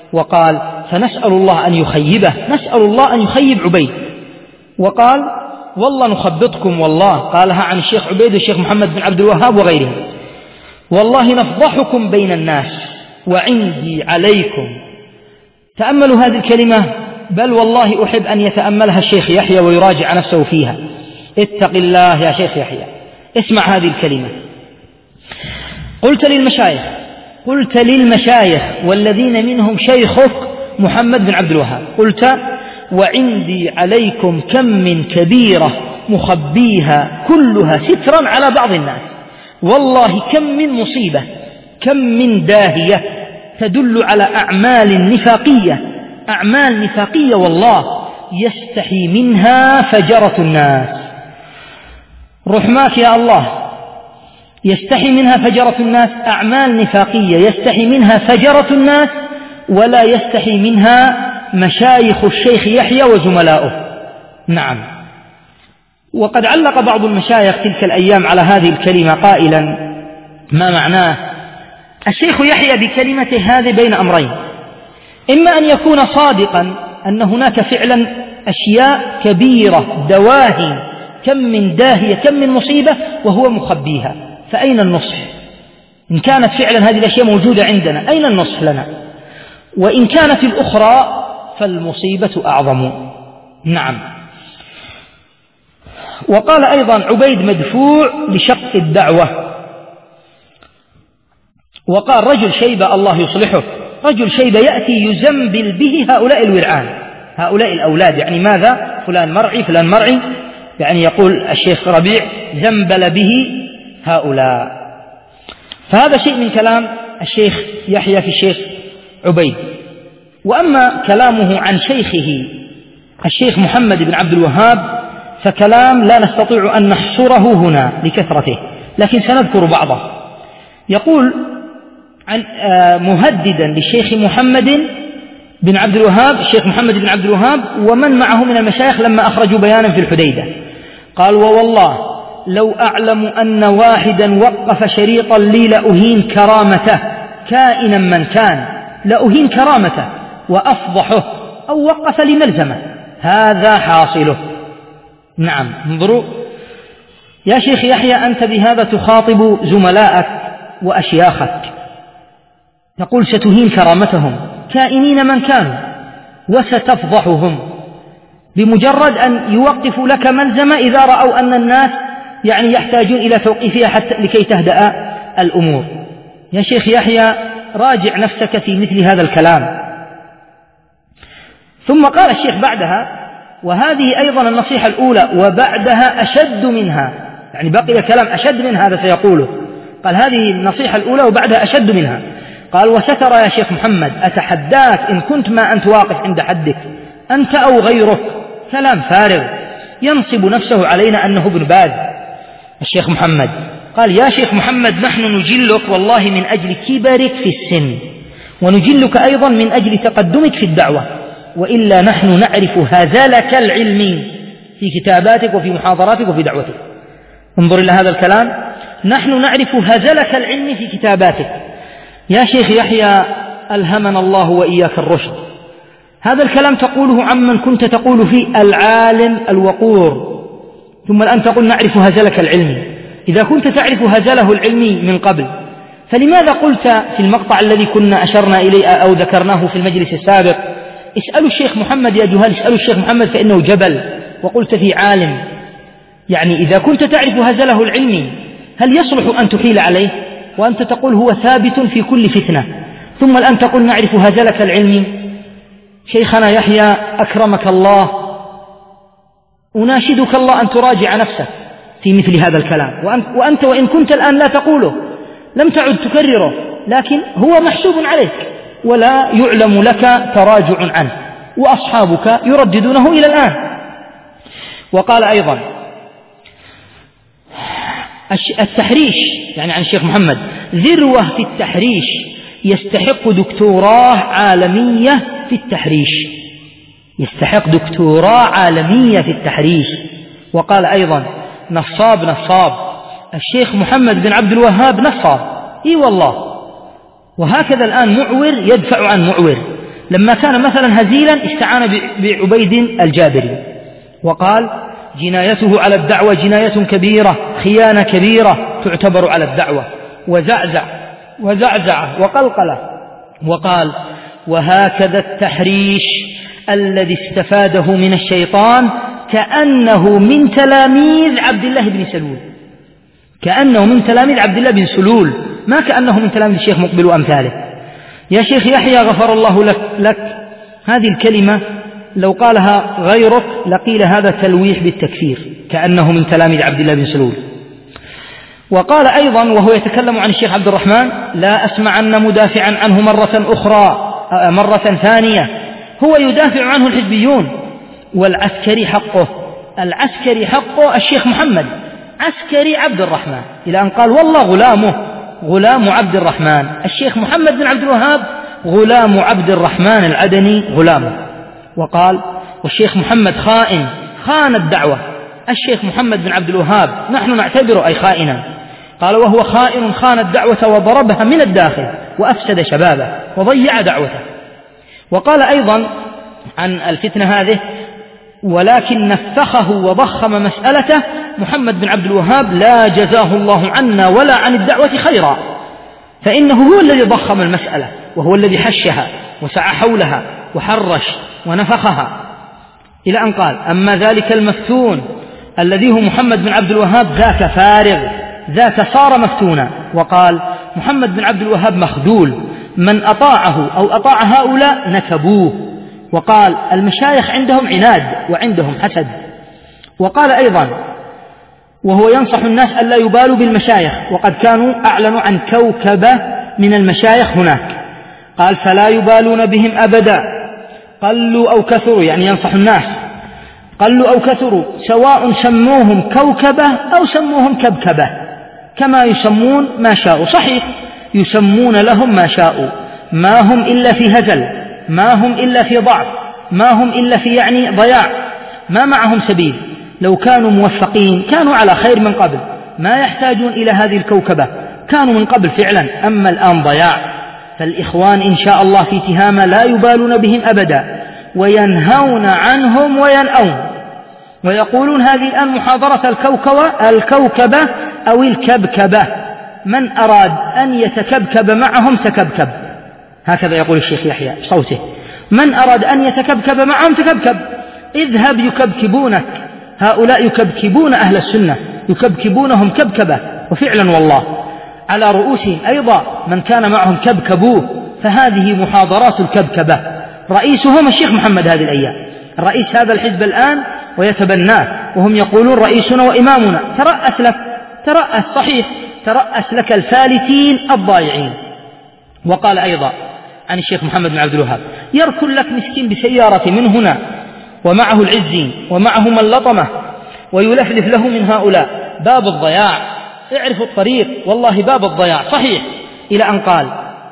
وقال فنسأل الله أن يخيبه، نسأل الله أن يخيب عبيد. وقال والله نخبطكم والله، قالها عن الشيخ عبيد والشيخ محمد بن عبد الوهاب وغيرهم، والله نفضحكم بين الناس وعندي عليكم. تأملوا هذه الكلمة، بل والله أحب أن يتأملها الشيخ يحيى ويراجع نفسه فيها. اتق الله يا شيخ يحيى، اسمع هذه الكلمة. قلت للمشايخ والذين منهم شيخك محمد بن عبد الوهاب، قلت وعندي عليكم كم من كبيرة مخبيها كلها سترا على بعض الناس، والله كم من مصيبة، كم من داهية تدل على أعمال نفاقية والله يستحي منها فجرة الناس. رحماك يا الله، يستحي منها فجرة الناس، أعمال نفاقية يستحي منها فجرة الناس، ولا يستحي منها مشايخ الشيخ يحيى وزملاؤه. نعم. وقد علق بعض المشايخ تلك الأيام على هذه الكلمة قائلا: ما معناه؟ الشيخ يحيى بكلمته هذه بين أمرين: إما أن يكون صادقا أن هناك فعلا أشياء كبيرة دواهي، كم من داهية، كم من مصيبة وهو مخبيها، فأين النصح؟ إن كانت فعلا هذه الأشياء موجودة عندنا، أين النصح لنا؟ وإن كانت الأخرى فالمصيبة أعظم. نعم. وقال أيضا: عبيد مدفوع لشق الدعوة. وقال: رجل شيبة الله يصلحه، رجل شيبة يأتي يزنبل به هؤلاء الورعان، هؤلاء الأولاد، يعني ماذا؟ فلان مرعي فلان مرعي، يعني يقول الشيخ ربيع زنبل به هؤلاء. فهذا شيء من كلام الشيخ يحيى في الشيخ عبيد. وأما كلامه عن شيخه الشيخ محمد بن عبد الوهاب فكلام لا نستطيع أن نحصره هنا لكثرته، لكن سنذكر بعضه. يقول عن مهددا للشيخ محمد بن عبد الوهاب، الشيخ محمد بن عبد الوهاب ومن معه من المشايخ لما أخرجوا بيانا في الحديدة، قال: ووالله لو أعلم أن واحدا وقف شريطا لي لأهين كرامته كائنا من كان، لأهين كرامته وأفضحه، أو وقف لي ملزمه، هذا حاصله. نعم. انظروا يا شيخ يحيى، أنت بهذا تخاطب زملاءك وأشياخك، تقول ستهين كرامتهم كائنين من كانوا وستفضحهم، بمجرد أن يوقفوا لك ملزمة إذا رأوا أن الناس يعني يحتاجون إلى توقيفها حتى لكي تهدأ الأمور. يا شيخ يحيى راجع نفسك في مثل هذا الكلام. ثم قال الشيخ بعدها، وهذه أيضا النصيحة الأولى وبعدها أشد منها، يعني بقي كلام أشد من هذا سيقوله، قال هذه النصيحة الأولى وبعدها أشد منها. قال: وسترى يا شيخ محمد، أتحداك إن كنت ما أنت واقف عند حدك أنت أو غيرك، كلام فارغ ينصب نفسه علينا أنه ابن باز. الشيخ محمد قال: يا شيخ محمد، نحن نجلك والله من أجل كبرك في السن، ونجلك أيضا من أجل تقدمك في الدعوة، وإلا نحن نعرف هزلك العلمي في كتاباتك وفي محاضراتك وفي دعوتك. انظر إلى هذا الكلام: نحن نعرف هزلك العلمي في كتاباتك. يا شيخ يحيى ألهمنا الله وإياك الرشد، هذا الكلام تقوله عمن كنت تقول فيه العالم الوقور، ثم الآن تقول نعرف هزلك العلمي. إذا كنت تعرف هزله العلمي من قبل، فلماذا قلت في المقطع الذي كنا أشرنا إليه أو ذكرناه في المجلس السابق: اسألوا الشيخ محمد يا جهال، اسألوا الشيخ محمد فإنه جبل، وقلت فيه عالم؟ يعني إذا كنت تعرف هزله العلمي هل يصلح أن تحيل عليه وأنت تقول هو ثابت في كل فتنة، ثم الآن تقول نعرف هزلك العلمي؟ شيخنا يحيى أكرمك الله، أناشدك الله أن تراجع نفسك في مثل هذا الكلام، وأنت وإن كنت الآن لا تقوله لم تعد تكرره، لكن هو محسوب عليك ولا يعلم لك تراجع عنه، وأصحابك يرددونه إلى الآن. وقال أيضا: التحريش، يعني عن الشيخ محمد، ذروة في التحريش، يستحق دكتوراه عالمية في التحريش، يستحق دكتوراه عالمية في التحريش. وقال أيضا: نصاب الشيخ محمد بن عبد الوهاب نصاب، إي والله. وهكذا الآن معور يدفع عن معور، لما كان مثلا هزيلا استعان بعبيد الجابري، وقال: جنايته على الدعوة جناية كبيرة، خيانة كبيرة تعتبر على الدعوة. وزعزع وقلقلة وقال: وهكذا التحريش الذي استفاده من الشيطان كأنه من تلاميذ عبد الله بن سلول، كأنه من تلاميذ عبد الله بن سلول، ما كأنه من تلاميذ الشيخ مقبل وأمثاله. يا شيخ يحيى غفر الله لك هذه الكلمة لو قالها غيرك لقيل هذا تلويح بالتكفير، كأنه من تلاميذ عبد الله بن سلول. وقال أيضا وهو يتكلم عن الشيخ عبد الرحمن: لا أسمعن مدافعا عنه مرة ثانية، هو يدافع عنه الحزبيون، والعسكري حقه، العسكري حقه الشيخ محمد، عسكري عبد الرحمن، إلى أن قال: والله غلام عبد الرحمن، الشيخ محمد بن عبد الوهاب غلام عبد الرحمن العدني غلامه. وقال: والشيخ محمد خان الدعوة، الشيخ محمد بن عبد الوهاب نحن نعتبره أي خائنا. قال: وهو خائن خان الدعوة وضربها من الداخل وأفسد شبابه وضيع دعوته. وقال أيضا عن الفتنة هذه: ولكن نفخه وضخم مسألته محمد بن عبد الوهاب لا جزاه الله عنا ولا عن الدعوة خيرا، فإنه هو الذي ضخم المسألة وهو الذي حشها وسعى حولها وحرش ونفخها، إلى أن قال: أما ذلك المفتون الذي هو محمد بن عبد الوهاب ذاك فارغ، ذاك صار مفتونا. وقال: محمد بن عبد الوهاب مخذول، من أطاعه أو أطاع هؤلاء نكبوه. وقال: المشايخ عندهم عناد وعندهم حسد. وقال أيضا وهو ينصح الناس ألا يبالوا بالمشايخ، وقد كانوا أعلنوا عن كوكبة من المشايخ هناك، قال: فلا يبالون بهم أبدا، قلوا أو كثروا، يعني ينصح الناس قلوا أو كثروا، سواء سموهم كوكبة أو سموهم كبكبة، كما يسمون ما شاءوا. صحيح يسمون لهم ما شاءوا، ما هم إلا في هزل، ما هم إلا في ضعف، ما هم إلا في ضياع، ما معهم سبيل. لو كانوا موفقين كانوا على خير من قبل، ما يحتاجون إلى هذه الكوكبة، كانوا من قبل فعلا، أما الآن ضياع. فالإخوان إن شاء الله في تهامة لا يبالون بهم أبدا، وينهون عنهم وينأون، ويقولون هذه الآن محاضرة الكوكبة أو الكبكبة، من أراد أن يتكبكب معهم تكبكب، هكذا يقول الشيخ يحيى بصوته، من أراد أن يتكبكب معهم تكبكب، اذهب يكبكبونك، هؤلاء يكبكبون أهل السنة، يكبكبونهم كبكبة. وفعلا والله على رؤوسهم أيضا من كان معهم كبكبوه، فهذه محاضرات الكبكبة. رئيسهم الشيخ محمد هذه الأيام، رئيس هذا الحزب الآن ويتبناه، وهم يقولون رئيسنا وإمامنا. ترأس صحيح، ترأس لك الفالتين الضائعين. وقال أيضا عن الشيخ محمد بن عبد الوهاب: يركن لك مسكين بسيارة من هنا ومعه العزين ومعه من لطمه ويلفلف له من هؤلاء، باب الضياع، اعرفوا الطريق، والله باب الضياع. صحيح، إلى أن قال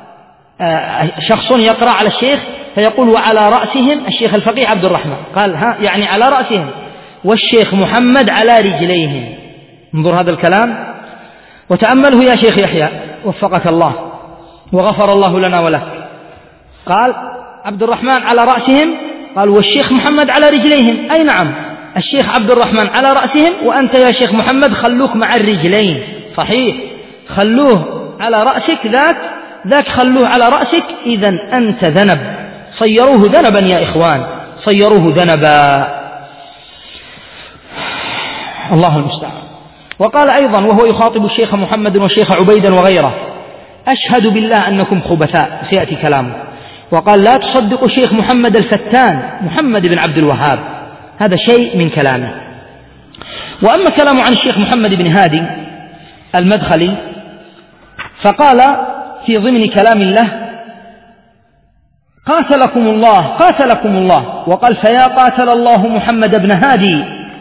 شخص يقرأ على الشيخ فيقول: وعلى رأسهم الشيخ الفقيه عبد الرحمن، قال يعني على رأسهم، والشيخ محمد على رجليهم. انظر هذا الكلام وتأمله يا شيخ يحيى وفقك الله وغفر الله لنا ولك. قال عبد الرحمن على رأسهم، قال والشيخ محمد على رجليهم، أي نعم، الشيخ عبد الرحمن على رأسهم، وأنت يا شيخ محمد خلوك مع الرجلين. صحيح، خلوه على رأسك، ذاك خلوه على رأسك، إذن أنت ذنب، صيروه ذنبا يا إخوان، صيروه ذنبا، الله المستعان. وقال أيضا وهو يخاطب الشيخ محمد والشيخ عبيدا وغيره: أشهد بالله أنكم خبثاء، سيأتي كلامه. وقال: لا تصدقوا شيخ محمد الفتان محمد بن عبد الوهاب، هذا شيء من كلامه. وأما كلامه عن الشيخ محمد بن هادي المدخلي فقال في ضمن كلام الله: قاتلكم الله قاتلكم الله، وقال: فيا قاتل الله محمد بن هادي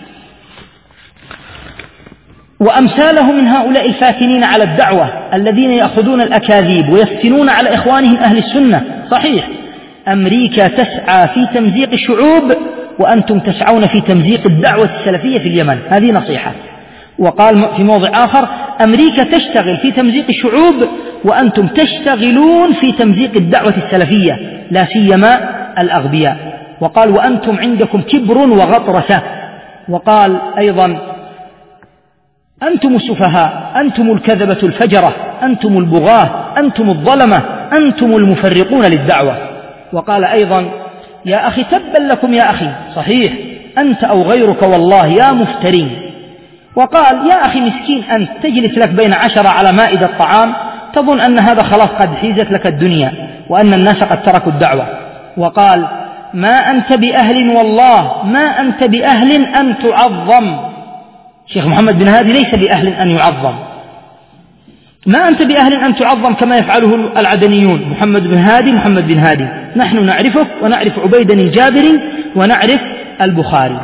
وأمثاله من هؤلاء الفاتنين على الدعوة الذين يأخذون الأكاذيب ويفتنون على إخوانهم أهل السنة. صحيح، أمريكا تسعى في تمزيق الشعوب وأنتم تسعون في تمزيق الدعوة السلفية في اليمن، هذه نصيحة. وقال في موضع آخر: أمريكا تشتغل في تمزيق الشعوب وأنتم تشتغلون في تمزيق الدعوة السلفية، لا سيما الأغبياء. وقال: وأنتم عندكم كبر وغطرسة، وقال أيضا: أنتم السفهاء، أنتم الكذبة الفجرة، أنتم البغاة، أنتم الظلمة، أنتم المفرقون للدعوة. وقال أيضا: يا أخي تبا لكم يا أخي، صحيح أنت أو غيرك والله يا مفترين. وقال: يا أخي مسكين أنت، تجلس لك بين 10 على مائدة الطعام تظن أن هذا خلاص قد حيزت لك الدنيا وأن الناس قد تركوا الدعوة. وقال: ما أنت بأهل والله ما أنت بأهل أن تعظم. شيخ محمد بن هادي ليس بأهل أن يعظم، ما أنت بأهل أن تعظم كما يفعله العدنيون. محمد بن هادي نحن نعرفك ونعرف عبيدا الجابري ونعرف البخاري.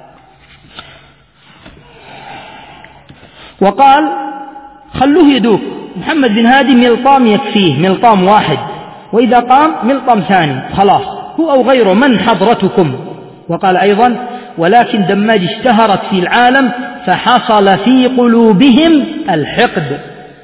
وقال: خلوه يدوك، محمد بن هادي ملطام يكفيه، ملطام واحد، وإذا قام ملطام ثاني، خلاص هو أو غيره، من حضرتكم. وقال أيضا: ولكن دماج اشتهرت في العالم فحصل في قلوبهم الحقد.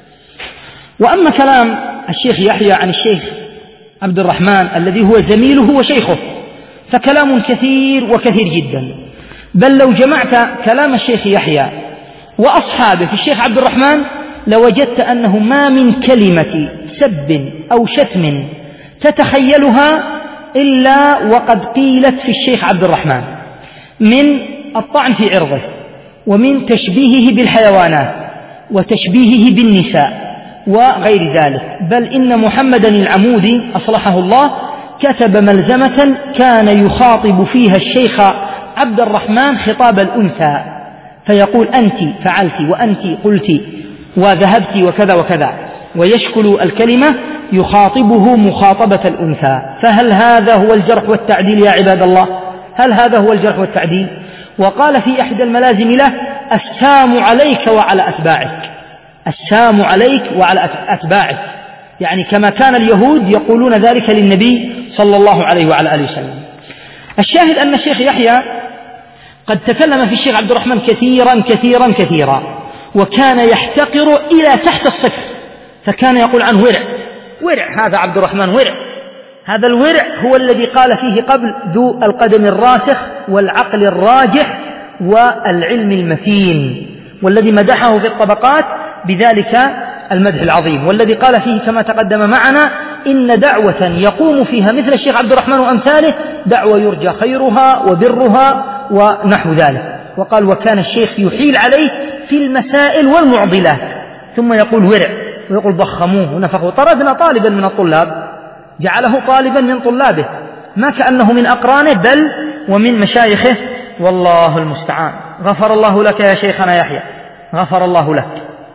وأما كلام الشيخ يحيى عن الشيخ عبد الرحمن الذي هو زميله وشيخه فكلام كثير وكثير جدا، بل لو جمعت كلام الشيخ يحيى وأصحابه في الشيخ عبد الرحمن لوجدت أنه ما من كلمة سب أو شتم تتخيلها إلا وقد قيلت في الشيخ عبد الرحمن، من الطعن في عرضه، ومن تشبيهه بالحيوانات، وتشبيهه بالنساء، وغير ذلك. بل إن محمدا العمودي أصلحه الله كتب ملزمة كان يخاطب فيها الشيخ عبد الرحمن خطاب الأنثى، فيقول: أنت فعلت، وأنت قلت، وذهبت، وكذا وكذا، ويشكل الكلمة يخاطبه مخاطبة الأنثى. فهل هذا هو الجرح والتعديل يا عباد الله؟ هل هذا هو الجرح والتعديل؟ وقال في إحدى الملازم له: السام عليك وعلى أتباعك، السام عليك وعلى أتباعك، يعني كما كان اليهود يقولون ذلك للنبي صلى الله عليه وعلى آله وسلم. الشاهد أن الشيخ يحيى قد تكلم في الشيخ عبد الرحمن كثيرا كثيرا كثيرا، وكان يحتقر إلى تحت الصفر، فكان يقول عنه ورع، هذا عبد الرحمن ورع. هذا الورع هو الذي قال فيه قبل: ذو القدم الراسخ والعقل الراجح والعلم المتين، والذي مدحه في الطبقات بذلك المدح العظيم، والذي قال فيه كما تقدم معنا: إن دعوة يقوم فيها مثل الشيخ عبد الرحمن وأمثاله دعوة يرجى خيرها وبرها ونحو ذلك. وقال: وكان الشيخ يحيل عليه في المسائل والمعضلات، ثم يقول ورع، ويقول ضخموه ونفخوه. طردنا طالبا من الطلاب، جعله طالبا من طلابه، ما كأنه من أقرانه بل ومن مشايخه، والله المستعان. غفر الله لك يا شيخنا يحيى، غفر الله لك.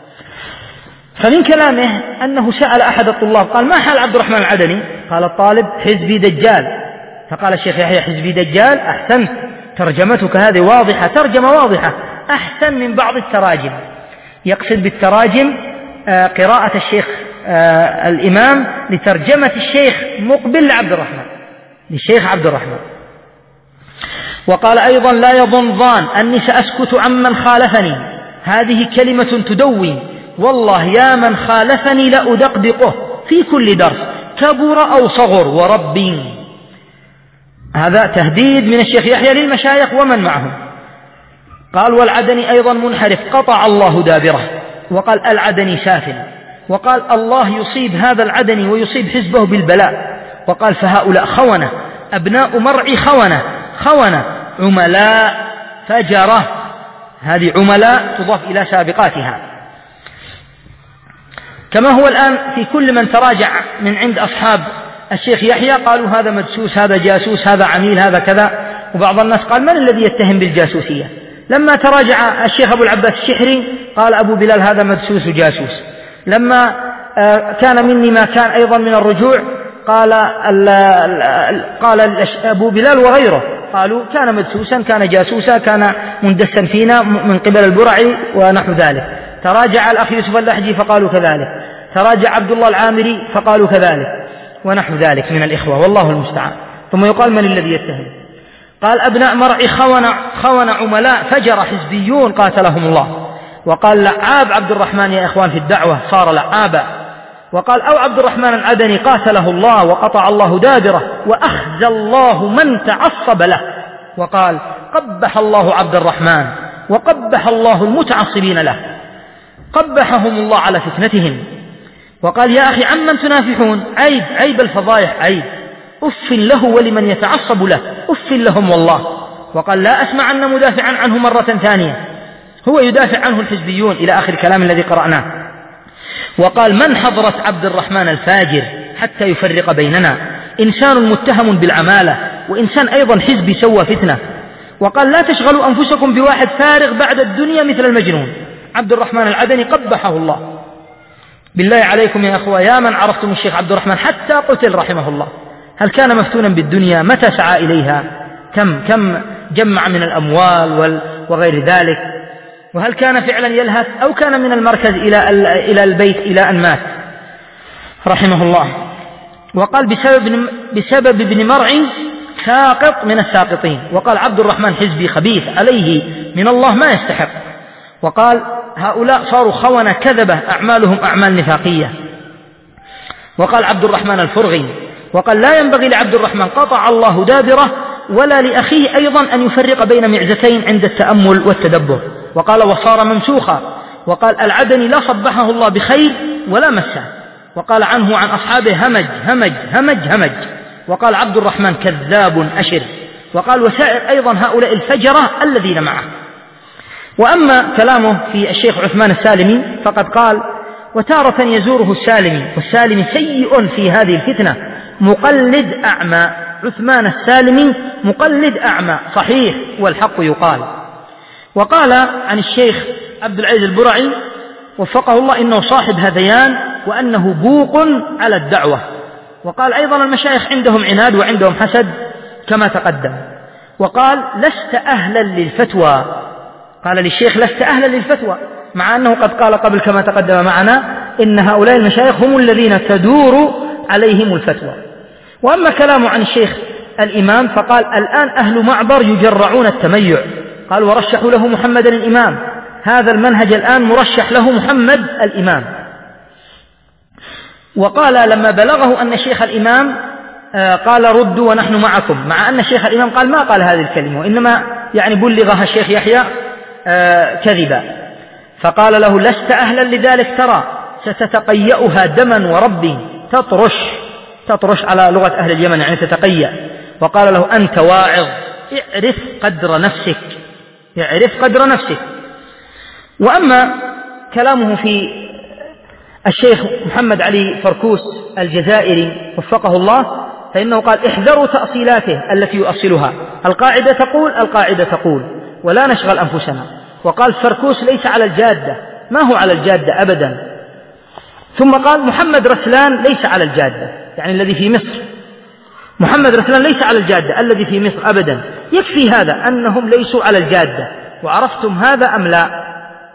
فمن كلامه أنه سأل أحد الطلاب قال: ما حال عبد الرحمن العدني؟ قال الطالب: حزبي دجال. فقال الشيخ يحيى: حزبي دجال؟ أحسنت، ترجمتك هذه واضحة، ترجمة واضحة، أحسن من بعض التراجم. يقصد بالتراجم قراءة الشيخ الإمام لترجمة الشيخ مقبل لعبد الرحمن، للشيخ عبد الرحمن. وقال أيضا: لا يظن ظان أني سأسكت عمن خالفني، هذه كلمة تدوي، والله يا من خالفني لأدقدقه في كل درس كبر أو صغر وربي. هذا تهديد من الشيخ يحيى للمشايخ ومن معهم. قال: والعدني أيضا منحرف قطع الله دابره. وقال: العدني سافل. وقال: الله يصيب هذا العدني ويصيب حزبه بالبلاء. وقال: فهؤلاء خونة، أبناء مرعي خونة عملاء فجرة. هذه عملاء تضاف إلى سابقاتها، كما هو الآن في كل من تراجع من عند أصحاب الشيخ يحيى قالوا: هذا مدسوس، هذا جاسوس، هذا عميل، هذا كذا. وبعض الناس قال: من الذي يتهم بالجاسوسية؟ لما تراجع الشيخ أبو العباس الشحري قال أبو بلال: هذا مدسوس وجاسوس. لما كان مني ما كان أيضا من الرجوع قال أبو بلال وغيره قالوا: كان مدسوسا، كان جاسوسا، كان مندسا فينا من قبل البرعي ونحو ذلك. تراجع الأخ يوسف اللحجي فقالوا كذلك، تراجع عبد الله العامري فقالوا كذلك، ونحو ذلك من الإخوة، والله المستعان. ثم يقال: من الذي يتهم؟ قال: أبناء مرعي خون عملاء فجر حزبيون قاتلهم الله. وقال: لعاب عبد الرحمن يا إخوان في الدعوة، صار لعابا. وقال: أو عبد الرحمن العدني قاتله الله وقطع الله دابره وأخزى الله من تعصب له. وقال: قبح الله عبد الرحمن وقبح الله المتعصبين له، قبحهم الله على فتنتهم. وقال يا أخي عمن تنافحون؟ عيب الفضايح، عيب، أف له ولمن يتعصب له، أف لهم والله. وقال لا أسمعن مدافعا عنه مرة ثانية، هو يدافع عنه الحزبيون، إلى آخر الكلام الذي قرأناه. وقال من حضرة عبد الرحمن الفاجر حتى يفرق بيننا، إنسان متهم بالعمالة وإنسان أيضا حزبي سوى فتنة. وقال لا تشغلوا أنفسكم بواحد فارغ بعد الدنيا مثل المجنون. عبد الرحمن العدني قبحه الله. بالله عليكم يا أخوة، يا من عرفتم الشيخ عبد الرحمن حتى قتل رحمه الله، هل كان مفتونا بالدنيا؟ متى سعى إليها؟ كم جمع من الأموال وغير ذلك؟ وهل كان فعلا يلهث أو كان من المركز إلى البيت إلى أن مات رحمه الله؟ وقال بسبب ابن مرعي ساقط من الساقطين. وقال عبد الرحمن حزبي خبيث عليه من الله ما يستحق. وقال هؤلاء صاروا خونة كذبة، أعمالهم أعمال نفاقية. وقال عبد الرحمن الفرغي، وقال لا ينبغي لعبد الرحمن قطع الله دابره ولا لأخيه أيضا أن يفرق بين معزتين عند التأمل والتدبر. وقال وصار ممسوخا. وقال العدني لا صبحه الله بخير ولا مسه. وقال عنه عن أصحابه همج همج همج همج. وقال عبد الرحمن كذاب أشر. وقال وسائر أيضا هؤلاء الفجرة الذين معه. وأما كلامه في الشيخ عثمان السالمي فقد قال وتارة يزوره السالمي، والسالمي سيء في هذه الفتنة، مقلد أعمى. عثمان السالمي مقلد أعمى صحيح والحق يقال. وقال عن الشيخ عبد العزيز البرعي وفقه الله إنه صاحب هذيان وأنه بوق على الدعوة. وقال أيضا المشايخ عندهم عناد وعندهم حسد كما تقدم. وقال لست أهلا للفتوى، قال للشيخ لست أهلا للفتوى، مع أنه قد قال قبل كما تقدم معنا إن هؤلاء المشايخ هم الذين تدور عليهم الفتوى. وأما كلامه عن الشيخ الإمام فقال الآن أهل معبر يجرعون التميع، قال ورشحوا له محمد الإمام، هذا المنهج الآن مرشح له محمد الإمام. وقال لما بلغه أن شيخ الإمام قال ردوا ونحن معكم، مع أن شيخ الإمام قال ما قال هذه الكلمة وإنما يعني بلغها الشيخ يحيى كذبا، فقال له لست أهلا لذلك، ترى ستتقيأها دما وربي، تطرش على لغة أهل اليمن يعني تتقيأ. وقال له أنت واعظ، اعرف قدر نفسك. وأما كلامه في الشيخ محمد علي فركوس الجزائري وفقه الله فإنه قال احذروا تأصيلاته التي يؤصلها، القاعدة تقول ولا نشغل أنفسنا. وقال فركوس ليس على الجادة، ما هو على الجادة أبدا. ثم قال محمد رسلان ليس على الجادة، يعني الذي في مصر، محمد رسلان ليس على الجادة الذي في مصر أبدا. يكفي هذا أنهم ليسوا على الجادة، وعرفتم هذا أم لا؟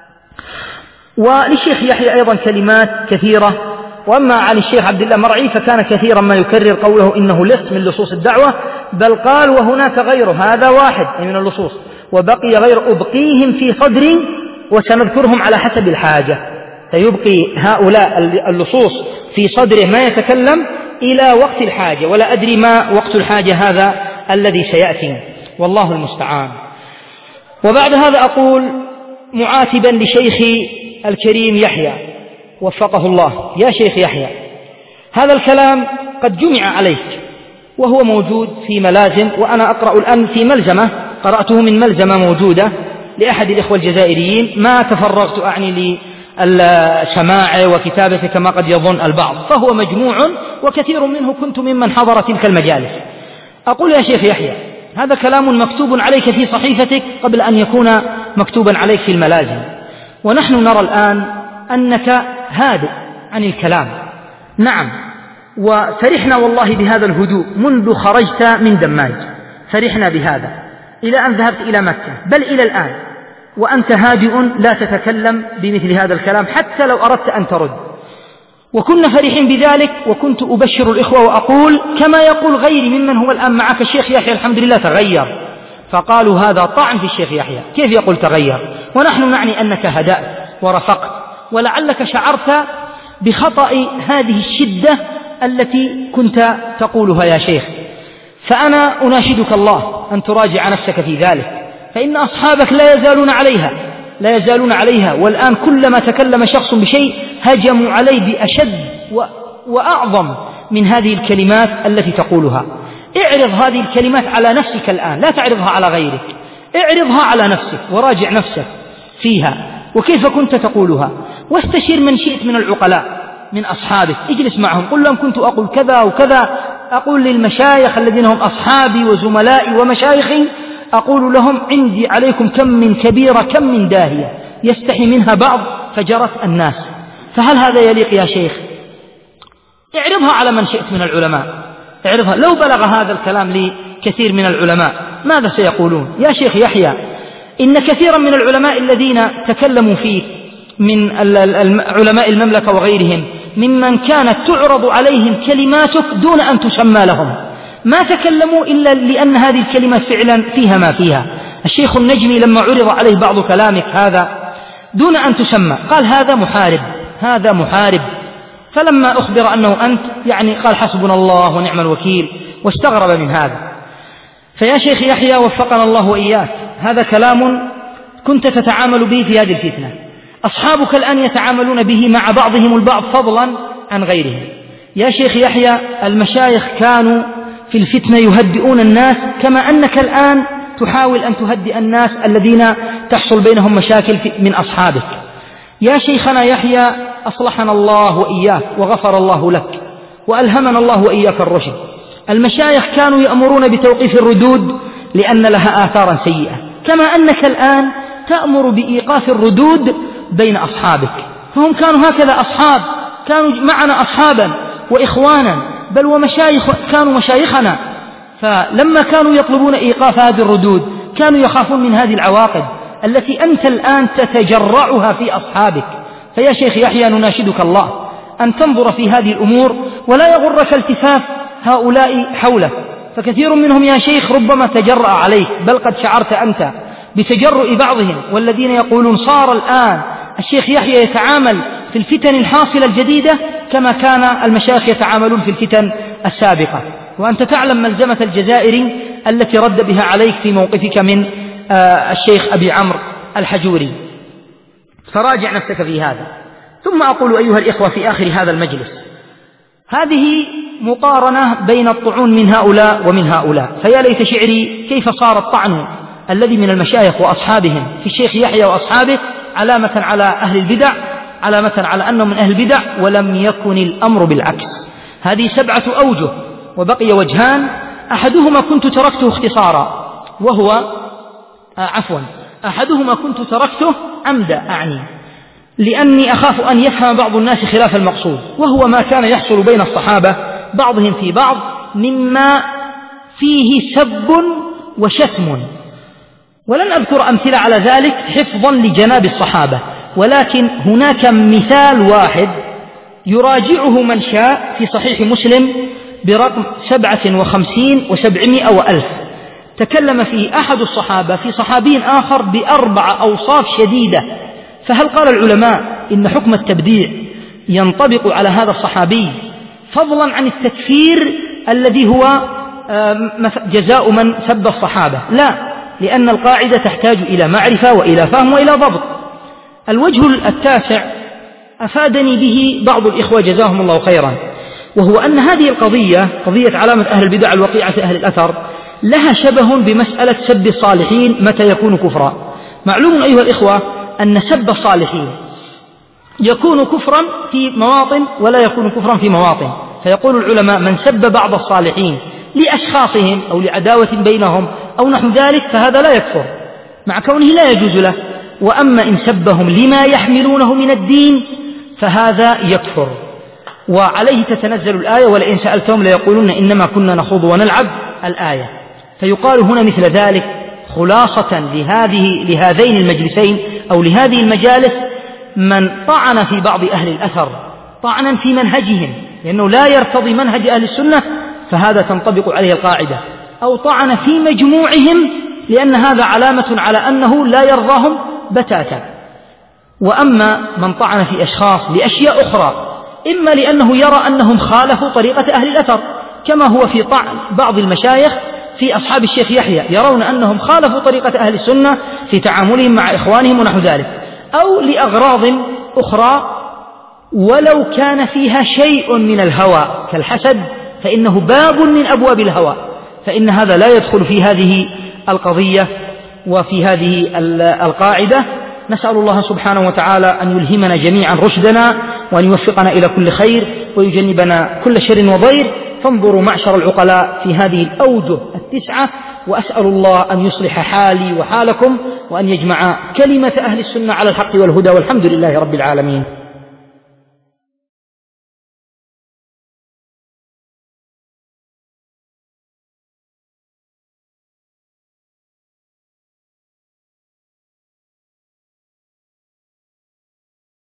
وللشيخ يحيى أيضا كلمات كثيرة. وأما عن الشيخ عبد الله مرعي فكان كثيرا ما يكرر قوله إنه لص من لصوص الدعوة، بل قال وهناك غيره، هذا واحد من اللصوص وبقي غير أبقيهم في صدري وسنذكرهم على حسب الحاجة. فيبقي هؤلاء اللصوص في صدره ما يتكلم إلى وقت الحاجة، ولا أدري ما وقت الحاجة هذا الذي سيأتي، والله المستعان. وبعد هذا أقول معاتبا لشيخي الكريم يحيى وفقه الله، يا شيخ يحيى هذا الكلام قد جمع عليك وهو موجود في ملازم، وأنا أقرأ الآن في ملزمة قرأته من ملزمة موجودة لأحد الإخوة الجزائريين، ما تفرغت أعني لسماعه وكتابته كما قد يظن البعض، فهو مجموع وكثير منه كنت ممن حضر تلك المجالس. أقول يا شيخ يحيى هذا كلام مكتوب عليك في صحيفتك قبل أن يكون مكتوبا عليك في الملازم، ونحن نرى الآن أنك هادئ عن الكلام، نعم، وفرحنا والله بهذا الهدوء منذ خرجت من دماج، فرحنا بهذا إلى أن ذهبت إلى مكة، بل إلى الآن وأنت هادئ لا تتكلم بمثل هذا الكلام حتى لو أردت أن ترد. وكنا فرحين بذلك، وكنت أبشر الإخوة وأقول كما يقول غيري ممن هو الآن معك الشيخ يحيى الحمد لله تغير، فقالوا هذا طعن في الشيخ يحيى، كيف يقول تغير؟ ونحن نعني أنك هدأت ورفقت، ولعلك شعرت بخطأ هذه الشدة التي كنت تقولها يا شيخ. فأنا أناشدك الله أن تراجع نفسك في ذلك، فإن أصحابك لا يزالون عليها، والآن كلما تكلم شخص بشيء هجموا عليه بأشد وأعظم من هذه الكلمات التي تقولها. اعرض هذه الكلمات على نفسك الآن، لا تعرضها على غيرك، اعرضها على نفسك وراجع نفسك فيها وكيف كنت تقولها، واستشير من شئت من العقلاء من أصحابك، اجلس معهم قل لهم كنت أقول كذا وكذا، أقول للمشايخ الذين هم أصحابي وزملائي ومشايخي، أقول لهم عندي عليكم كم من كبيرة كم من داهية يستحي منها بعض فجرت الناس، فهل هذا يليق يا شيخ؟ اعرضها على من شئت من العلماء، اعرضها. لو بلغ هذا الكلام لكثير من العلماء ماذا سيقولون؟ يا شيخ يحيى، إن كثيرا من العلماء الذين تكلموا فيك من علماء المملكة وغيرهم ممن كانت تعرض عليهم كلماتك دون أن تسمى لهم، ما تكلموا إلا لأن هذه الكلمات فعلا فيها ما فيها. الشيخ النجمي لما عرض عليه بعض كلامك هذا دون أن تسمى قال هذا محارب، فلما أخبر أنه أنت قال حسبنا الله ونعم الوكيل واستغرب من هذا. فيا شيخ يحيى وفقنا الله وإياك، هذا كلام كنت تتعامل به في هذه الفتنة، أصحابك الآن يتعاملون به مع بعضهم البعض فضلا عن غيرهم. يا شيخ يحيى، المشايخ كانوا في الفتنة يهدئون الناس كما أنك الآن تحاول أن تهدئ الناس الذين تحصل بينهم مشاكل من أصحابك. يا شيخنا يحيى، أصلحنا الله وإياك وغفر الله لك وألهمنا الله وإياك الرشد. المشايخ كانوا يأمرون بتوقيف الردود لأن لها آثارا سيئة، كما أنك الآن تأمر بإيقاف الردود بين أصحابك، فهم كانوا هكذا أصحاب، كانوا معنا أصحابا وإخوانا بل ومشايخ، كانوا مشايخنا، فلما كانوا يطلبون إيقاف هذه الردود كانوا يخافون من هذه العواقب التي أنت الآن تتجرعها في أصحابك. فيا شيخ يحيى، نناشدك الله أن تنظر في هذه الأمور ولا يغرك التفاف هؤلاء حولك، فكثير منهم يا شيخ ربما تجرأ عليك، بل قد شعرت أنت بتجرؤ بعضهم، والذين يقولون صار الآن الشيخ يحيى يتعامل في الفتن الحاصلة الجديدة كما كان المشايخ يتعاملون في الفتن السابقة. وأنت تعلم ملزمة الجزائري التي رد بها عليك في موقفك من الشيخ أبي عمرو الحجوري، فراجع نفسك في هذا. ثم أقول أيها الإخوة في آخر هذا المجلس، هذه مقارنة بين الطعون من هؤلاء ومن هؤلاء، فيا ليت شعري كيف صار الطعن الذي من المشايخ وأصحابهم في الشيخ يحيى وأصحابه علامة على أهل البدع، علامة على أنهم من أهل البدع، ولم يكن الأمر بالعكس. هذه 7 أوجه وبقي وجهان، أحدهما كنت تركته اختصارا، وهو أحدهما كنت تركته عمدا لأني أخاف أن يفهم بعض الناس خلاف المقصود، وهو ما كان يحصل بين الصحابة بعضهم في بعض مما فيه سب وشتم، ولن أذكر أمثلة على ذلك حفظا لجناب الصحابة، ولكن هناك مثال واحد يراجعه من شاء في صحيح مسلم برقم 57 و700 و1000، تكلم فيه أحد الصحابة في صحابي آخر ب4 أوصاف شديدة. فهل قال العلماء إن حكم التبديع ينطبق على هذا الصحابي فضلا عن التكفير الذي هو جزاء من سب الصحابة؟ لا، لأن القاعدة تحتاج إلى معرفة وإلى فهم وإلى ضبط. الوجه التاسع أفادني به بعض الإخوة جزاهم الله خيرا، وهو أن هذه القضية، قضية علامة أهل البدع الوقيعة أهل الأثر، لها شبه بمسألة سب الصالحين متى يكون كفرا. معلوم أيها الإخوة أن سب الصالحين يكون كفرا في مواطن ولا يكون كفرا في مواطن، فيقول العلماء من سب بعض الصالحين لأشخاصهم أو لعداوة بينهم أو نحو ذلك فهذا لا يكفر مع كونه لا يجوز له، وأما إن سبهم لما يحملونه من الدين فهذا يكفر. وعليه تتنزل الآية ولئن سألتهم ليقولون إنما كنا نخوض ونلعب الآية. فيقال هنا مثل ذلك خلاصة لهذين المجلسين أو لهذه المجالس: من طعن في بعض أهل الأثر طعنا في منهجهم لأنه لا يرتضي منهج أهل السنة فهذا تنطبق عليه القاعدة، أو طعن في مجموعهم لأن هذا علامة على أنه لا يرضاهم بتاتا. وأما من طعن في أشخاص لأشياء أخرى، إما لأنه يرى أنهم خالفوا طريقة أهل الأثر كما هو في طعن بعض المشايخ في أصحاب الشيخ يحيى يرون أنهم خالفوا طريقة أهل السنة في تعاملهم مع إخوانهم ونحو ذلك، أو لأغراض أخرى ولو كان فيها شيء من الهوى كالحسد فإنه باب من أبواب الهوى، فإن هذا لا يدخل في هذه القضية وفي هذه القاعدة. نسأل الله سبحانه وتعالى أن يلهمنا جميعا رشدنا وأن يوفقنا إلى كل خير ويجنبنا كل شر وضير. فانظروا معشر العقلاء في هذه الأوجه 9، وأسأل الله أن يصلح حالي وحالكم وأن يجمع كلمة أهل السنة على الحق والهدى، والحمد لله رب العالمين.